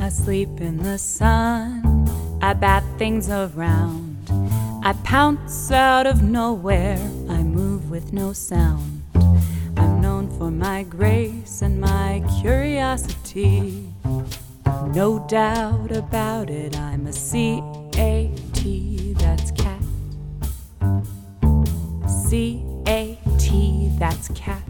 Asleep in the sun, I bat things around. I pounce out of nowhere, I move with no sound. I'm known for my grace and my curiosity. No doubt about it, I'm a C-A-T, that's cat. C-A-T, that's cat.